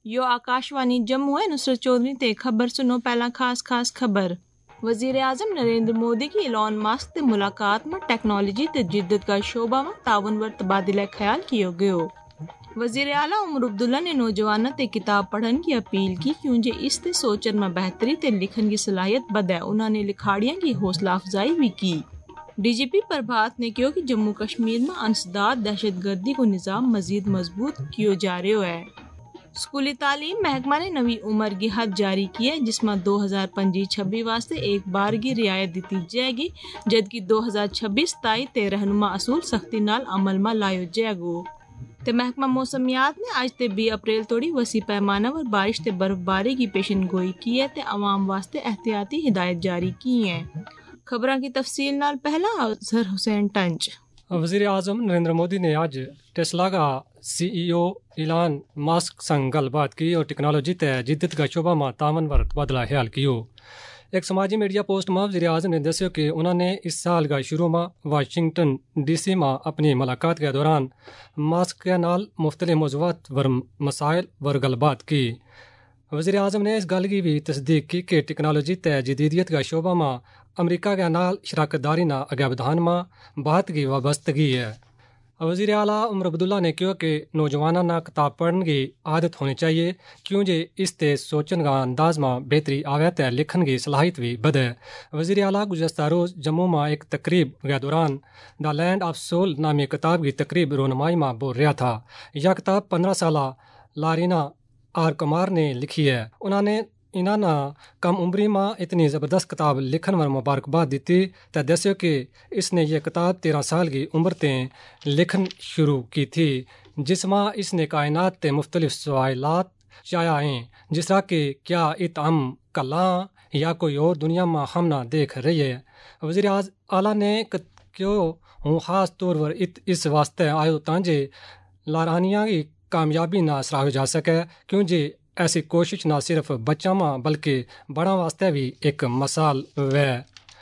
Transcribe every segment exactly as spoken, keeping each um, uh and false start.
You Akashvani Jammu ہے نصرت چودھری تے خبر سنو پہلا خاص خاص خبر۔ وزیر اعظم نریندر مودی کی ایلون ماسک تے ملاقات میں ٹیکنالوجی تے جدت کا شعبہ میں تعاون ور تبادلہ خیال کیو گیو۔ وزیر اعلیٰ عمر عبداللہ نے نوجوانوں تے کتاب پڑھن کی اپیل کی کیونکہ اس تے سوچن میں بہتری تے لکھن کی صلاحیت بد ہے۔ انہوں نے لکھاڑیاں کی حوصلہ افزائی بھی کی۔ ڈی جی پی پربھات نے کہا کہ جموں کشمیر میں انسداد دہشت گردی کو نظام مزید مضبوط کیو جا رہے ہے۔ اسکولی تعلیم محکمہ نے نوی عمر کی حد جاری کی ہے جس میں دو ہزار پنجی چھبی واسطے ایک بار کی رعایت دیتی جائے گی جبکہ دو ہزار چھبیس ستائی تے رہنما اصول سختی نال عمل میں لائے جائے گو۔ تے محکمہ موسمیات نے آج تے بیس اپریل توڑی وسیع پیمانہ پر بارش تے برف باری کی پیشن گوئی کی ہے تے عوام واسطے احتیاطی ہدایت جاری کی ہیں۔ خبراں کی تفصیل نال پہلا اظہر حسین ٹنچ۔ وزیر اعظم نریندر مودی نے آج ٹیسلا کا سی ای او ایلان ماسک سنگ گل بات کی اور ٹیکنالوجی تے جدت کا شعبہ میں تعاون ور تبادلہ خیال کیو۔ ایک سماجی میڈیا پوسٹ میں وزیر اعظم نے دسیا کہ انہوں نے اس سال کا شروع میں واشنگٹن ڈی سی میں اپنی ملاقات کے دوران ماسک کے نال مختلف موضوعات ور مسائل ور گل بات کی۔ وزیر اعظم نے اس گل کی بھی تصدیق کی کہ ٹیکنالوجی تے جدیدیت کا شعبہ میں امریکہ کے نال شراکت داری نہ آگے بدھان میں بہت کی وابستگی ہے۔ وزیر اعلیٰ عمر عبداللہ نے کہا کہ نوجوانوں نے کتاب پڑھنے کی عادت ہونی چاہیے کیونکہ اس تے سوچن کا انداز میں بہتری آوے تے لکھن کی صلاحیت بھی بد ہے۔ وزیر اعلیٰ گزشتہ روز جموں میں ایک تقریب کے دوران دا لینڈ آف سول نامی کتاب کی تقریب رونمائی میں بول رہا تھا۔ یہ کتاب پندرہ سالہ لارینا آر کمار نے لکھی ہے۔ انہوں نے انہوں نے کم عمری میں اتنی زبردست کتاب لکھن میں مبارکباد دیتی تے دسیا کہ اس نے یہ کتاب تیرہ سال کی عمر تے لکھن شروع کی تھی جس میں اس نے کائنات تے مختلف سوالات چایا ہیں جس طرح کہ کیا ات ہم کلاں یا کوئی اور دنیا میں ہم نہ دیکھ رہی ہے۔ وزیر اعلیٰ نے کیوں ہوں خاص طور پر ات اس واسطے آئے تانجے لارانیاں کی کامیابی نہ سراہی جا سکے کیونکہ ایسی کوشش نہ صرف بچوں میں بلکہ بڑوں واسطے بھی ایک مثال ہے۔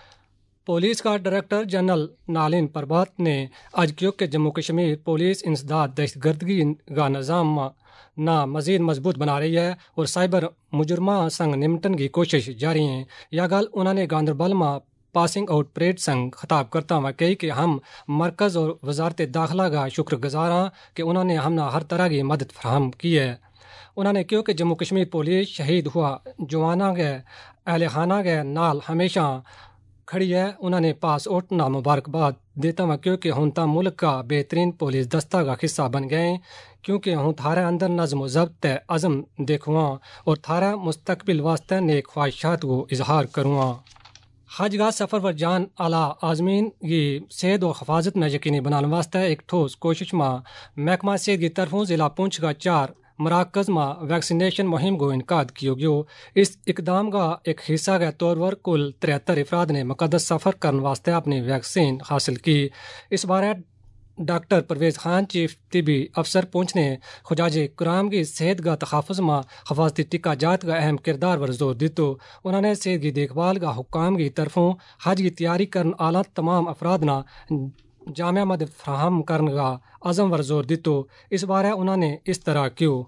پولیس کا ڈائریکٹر جنرل نالین پربھات نے آج کہا کہ جموں کشمیر پولیس انسداد دہشت گردی کا نظام نہ مزید مضبوط بنا رہی ہے اور سائبر مجرمہ سنگ نمٹن کی کوشش جاری ہے۔ یہ گل انہوں نے گاندربل میں پاسنگ آؤٹ پریڈ سنگ خطاب کرتا ہوا کہی کہ ہم مرکز اور وزارت داخلہ کا شکر گزار ہیں کہ انہوں نے ہم ہر طرح کی مدد فراہم کی ہے۔ انہوں نے کہا کہ جموں کشمیر پولیس شہید ہوا جوانوں کے اہل خانہ کے نال ہمیشہ کھڑی ہے۔ انہوں نے پاس آؤٹ نہ مبارکباد دیتا ہوا کیونکہ ہوں تا ملک کا بہترین پولیس دستہ کا حصہ بن گئے کیونکہ ہوں تھارے اندر نظم و ضبط عزم دیکھواں اور تھارے مستقبل واسطے نیک خواہشات کو اظہار کرواں۔ حج کا سفر پر جان اعلیٰ عازمین کی صحت و حفاظت میں یقینی بنانے واسطے ایک ٹھوس کوشش میں محکمہ صحت کی طرفوں ضلع پونچھ کا چار مراکز میں ویکسینیشن مہم کو انعقاد کیا گیا۔ اس اقدام کا ایک حصہ کے طور پر کل تریہتر افراد نے مقدس سفر کرنے واسطے اپنی ویکسین حاصل کی۔ اس بارے ڈاکٹر پرویز خان چیف طبی افسر پونچھ نے حجاج کرام کی صحت کا تحفظ میں حفاظتی ٹیکہ جات کا اہم کردار پر زور دیتا۔ انہوں نے صحت کی دیکھ بھال کا حکام کی طرفوں حج کی تیاری کرنے والا تمام افراد نہ جامع مدد فراہم کرنے کا عزم پر زور دیتا۔ اس بارے انہوں نے اس طرح کیوں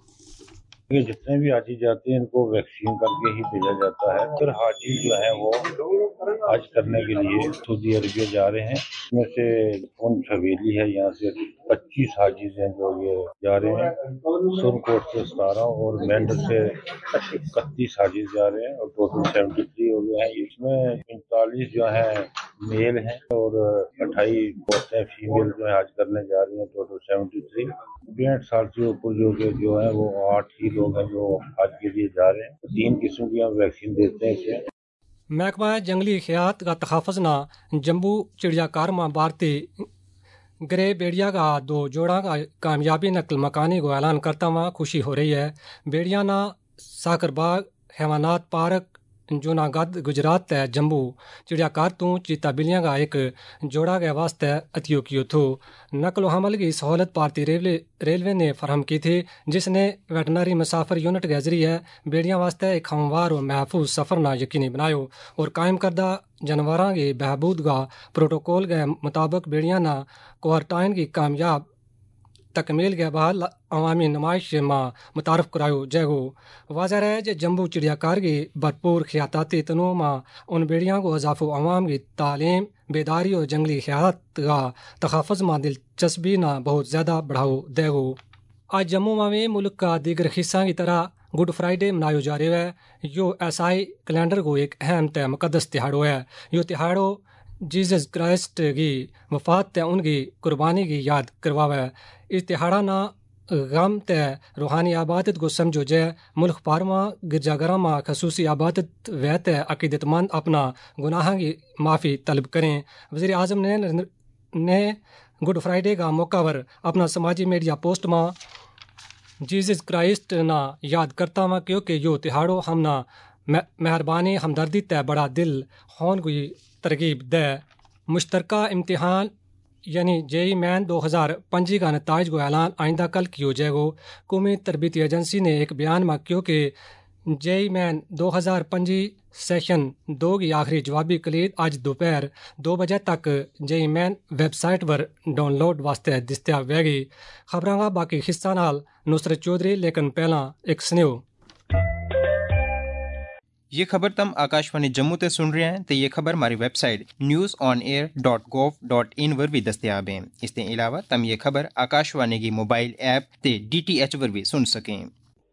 جتنے بھی حاجی جاتے ہیں ان کو ویکسین کر کے ہی بھیجا جاتا ہے۔ پھر حاجی جو ہے وہ حج کرنے کے لیے سعودی عربیہ جا رہے ہیں۔ اس میں سے پونچھ حویلی ہے، یہاں سے پچیس حاجیز ہیں جو یہ جا رہے ہیں۔ سن کوٹ سے ستارہ اور مینڈ سے اکتیس حاجیز جا رہے ہیں اور ٹوٹل سیونٹی تھری ہو گئے ہیں۔ اس میں پینتالیس جو ہیں میل ہیں اور اٹھائیس عورتیں فیمیل جو ہیں حج کرنے جا رہی ہیں، ٹوٹل سیونٹی تھری۔ پینسٹھ سال سے اوپر جو کہ جو ہے وہ آٹھ ہی لوگ ہیں جو حج کے لیے جا رہے ہیں۔ تین قسم کی ہم ویکسین دیتے ہیں اسے۔ محکمہ جنگلی حیات کا تحفظ نہ جمبو چڑیا گھر میں بھارتی گرے بیڑیا کا دو جوڑا کا کامیابی نقل مکانی کو اعلان کرتا ہوا خوشی ہو رہی ہے۔ بیڑیا نہ ساکر باغ حیوانات پارک جوناگڑھ گجرات تے جمبو چڑیا گھر تو چیتا بلیاں کا ایک جوڑا کے واسطے عطیہ کیو تھو۔ نقل و حمل کی سہولت بھارتی ریلوے ریلوے نے فراہم کی تھی جس نے ویٹنری مسافر یونٹ کے ذریعے بیڑیاں واسطے ایک ہموار اور محفوظ سفر نہ یقینی بنایا اور قائم کردہ جانوراں کی بہبود کا پروٹوکول کے مطابق بیڑیاں نہ کوارٹائن کی کامیاب تکمیل کے بعد عوامی نمائش میں متعارف کرایو جائے گو. واضح ہے کہ جمبو چڑیا گھر کی بھرپور خیاتاتی تنوع میں ان بیڑیاں کو اضافہ عوام کی تعلیم بیداری اور جنگلی حیات کا تحفظ میں دلچسپی نہ بہت زیادہ بڑھاؤ دے گو. آج جموں میں ملک کا دیگر حصہ کی طرح گڈ فرائیڈے منایا جا رہا ہے. یہ عیسائی کیلنڈر کو ایک اہم تے مقدس تہاڑو ہے. یہ تہاڑو جیزس کرائسٹ کی وفات تے ان کی قربانی کی یاد کرواوے. اس تہاڑا نہ غم تے روحانی عبادت کو سمجھو جائے. ملک پار میں گرجا گھر میں خصوصی عبادت و تے عقیدت مند اپنا گناہ کی معافی طلب کریں. وزیر اعظم نے نے گڈ فرائیڈے کا موقع پر اپنا سماجی میڈیا پوسٹ میں جیزس کرائسٹ نہ یاد کرتا ہوں کیونکہ یہ تہاڑو ہم نہ مہربانی ہمدردی تے بڑا دل ہون کی ترغیب دے. مشترکہ امتحان یعنی جے مین دو ہزار پنجی کا نتائج کو اعلان آئندہ کل کیا جائے گا. قومی تربیتی ایجنسی نے ایک بیان میں کیوں کہ جے مین دو ہزار پنجی سیشن دو کی آخری جوابی کلید آج دوپہر دو بجے تک جے مین ویب سائٹ پر ڈاؤن لوڈ واسطے دستیاب ہوئے گی. خبراں کا باقی حصہ نال نصرت چودھری لیکن پہلا ایک سنیو. یہ خبر تم آکاشوانی جموں تے سن رہے ہیں تو یہ خبر ہماری website news on air dot gov dot in پر بھی دستیاب ہیں. اس کے علاوہ تم یہ خبر آکاشوانی کی موبائل ایپ تے ڈی ٹی ایچ پر بھی سن سکیں.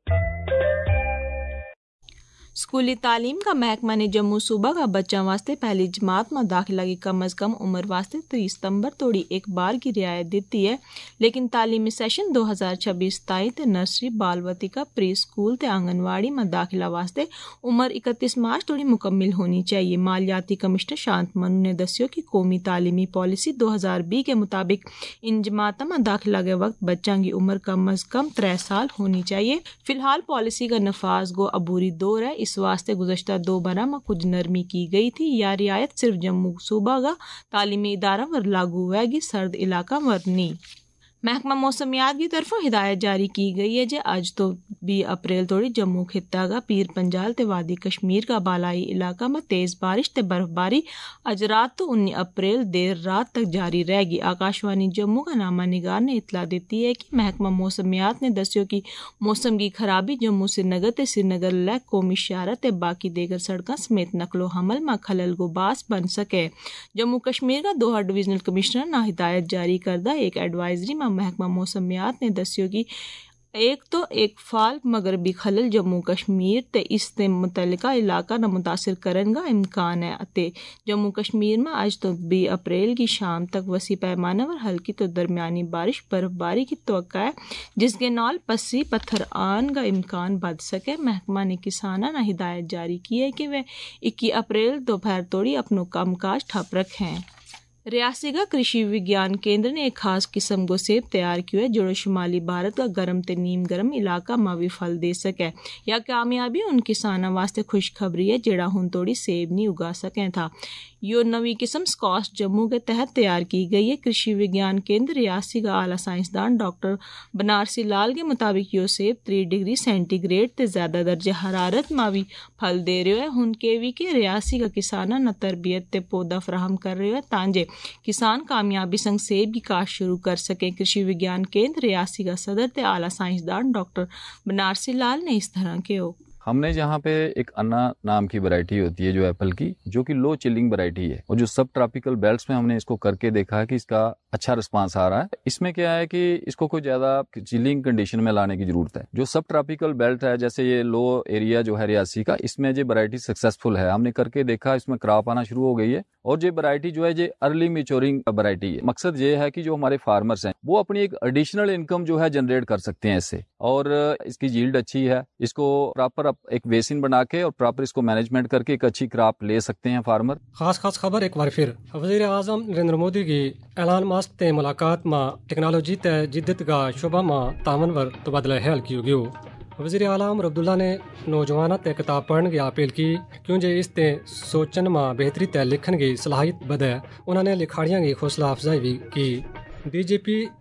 اسکولی تعلیم کا محکمہ نے جموں صوبہ کا بچوں واسطے پہلی جماعت میں داخلہ کی کم از کم عمر واسطے تیس ستمبر توڑی ایک بار کی رعایت دیتی ہے. لیکن تعلیمی سیشن دو ہزار چھبیس ستائی تے نرسری بالوتی کا پری اسکول تے آنگن واڑی میں داخلہ واسطے عمر اکتیس مارچ توڑی مکمل ہونی چاہیے. مالیاتی کمشنر شانت منو نے دسیو کہ قومی تعلیمی پالیسی دو ہزار بھی کے مطابق ان جماعتوں میں داخلہ کے وقت بچوں کی عمر کم از کم ترے سال ہونی چاہیے. فی الحال پالیسی کا نفاذ گو عبوری دور ہے. اس واسطے گزشتہ دو برہ میں کچھ نرمی کی گئی تھی. یا رعایت صرف جموں صوبہ کا تعلیمی ادارہ ور لاگو ہوئے گی، سرد علاقہ ور نہیں. محکمہ موسمیات کی طرف ہدایت جاری کی گئی ہے جے اج تو بھی اپریل توڑی جموں خطہ کا پیر پنجال تے وادی کشمیر کا بالائی علاقہ میں تیز بارش تے برف باری اج رات تو انی اپریل دیر رات تک جاری رہے گی. آکاشوانی جموں کا نامہ نگار نے اطلاع دیتی ہے کہ محکمہ موسمیات نے دسیو کہ موسم کی خرابی جموں سری نگر تے سری نگر لے قومی شاہراہ تے باقی دیگر سڑکاں سمیت نقل و حمل میں خلل کو باعث بن سکے. جموں کشمیر کا دوحہ ڈویژنل کمشنر نے ہدایت جاری کردہ ایک ایڈوائزری میں محکمہ موسمیات نے دسیو کہ ایک تو ایک فال مغربی خلل جموں کشمیر تے اس تے متعلقہ علاقہ نہ متاثر کرن کا امکان ہے تے جموں کشمیر میں اج تو بھی اپریل کی شام تک وسیع پیمانہ پر ہلکی تو درمیانی بارش برف باری کی توقع ہے جس کے نال پسی پتھر آن کا امکان بڑھ سکے. محکمہ نے کسانوں نے ہدایت جاری کی ہے کہ وہ اکی اپریل دوپہر توڑی اپنوں کام کاج ٹھپ رکھیں. ریاسی کا کرشی وگیان کیندر نے ایک خاص قسم کو سیب تیار کیا ہے جو شمالی بھارت کا گرم تے نیم گرم علاقہ میں بھی پھل دے سکے. یا کامیابی ان کسانوں واسطے خوشخبری ہے جڑا ہن توڑی سیب نہیں اگا سکیں تھا. یہ نوی قسم سکاش جموں کے تحت تیار کی گئی ہے. کرشی وگیان کیندر ریاسی کا اعلیٰ سائنسدان ڈاکٹر بنارسی لال کے مطابق یہ سیب تری ڈگری سینٹی گریڈ تے زیادہ درجہ حرارت میں بھی پھل دے رہے ہیں. ہن کے وی کے ریاسی کا کسانوں نہ تربیت تے پودا فراہم کر رہے ہیں تانجے کسان کامیابی سنگ سیب کی کاشت شروع کر سکیں. کرشی وگیان کیندر ریاسی کا صدر تے اعلیٰ سائنسدان ڈاکٹر بنارسی لال نے اس طرح کے ہو ہم نے جہاں پہ ایک انا نام کی ورائٹی ہوتی ہے جو ایپل کی جو کہ لو چلنگ ورائٹی ہے اور جو سب ٹراپیکل بیلٹس میں ہم نے اس کو کر کے دیکھا ہے کہ اس کا اچھا رسپانس آ رہا ہے. اس میں کیا ہے کہ اس کو کوئی زیادہ چلنگ کنڈیشن میں لانے کی ضرورت ہے. جو سب ٹراپیکل بیلٹ ہے جیسے یہ لو ایریا جو ہے ریاسی کا اس میں یہ ورائٹی سکسیسفل ہے. ہم نے کر کے دیکھا اس میں کراپ آنا شروع ہو گئی ہے اور یہ ورائٹی جو ہے یہ ارلی میچورنگ ورائٹی ہے. مقصد یہ ہے کہ جو ہمارے فارمرز ہیں وہ اپنی ایک ایڈیشنل انکم جو ہے جنریٹ کر سکتے ہیں اس سے اور اس کی ییلڈ اچھی ہے. اس کو پراپر ایک بیسن بنا کے اور پراپر اس کو مینجمنٹ کر کے ایک اچھی کراپ لے سکتے ہیں فارمر. خاص خاص خبر ایک بار پھر وزیر اعظم نریندر مودی کی اعلان ماسک تے ملاقات میں ٹیکنالوجی تے جدت کا شعبہ میں تعاون ور تبادلہ خیال کیو گیو. وزیر اعلیٰ عمر عبداللہ نے نوجوانوں تے کتاب پڑھنے کی اپیل کی کیونکہ اس تے سوچن میں بہتری تے لکھن کی صلاحیت بدے. انہوں نے لکھاڑیاں کی حوصلہ افزائی بھی کی. بی جے پی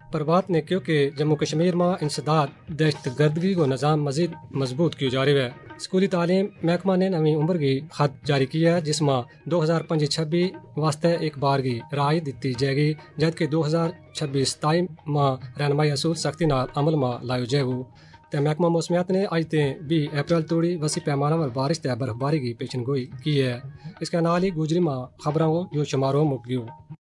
پربات نے کیوں کہ جموں کشمیر میں انسداد دہشت گردگی کو نظام مزید مضبوط کیوں جا رہی ہے. اسکولی تعلیم محکمہ نے نویں عمر کی خط جاری کیا ہے جس میں دو ہزار پنجی چھبی واسطے ایک بار کی رائے دیتی جائے گی جبکہ دو ہزار چھبیس ستائی میں رہنمائی اصول سختی نال عمل میں لایا جائے گا. تے محکمہ موسمیات نے آج تے بھی اپریل توڑی وسیع پیمانہ پر بارش تے برف باری کی پیشن گوئی کی ہے. اس کے نال ہی گجری میں خبروں کو جو شماروں مک گیو.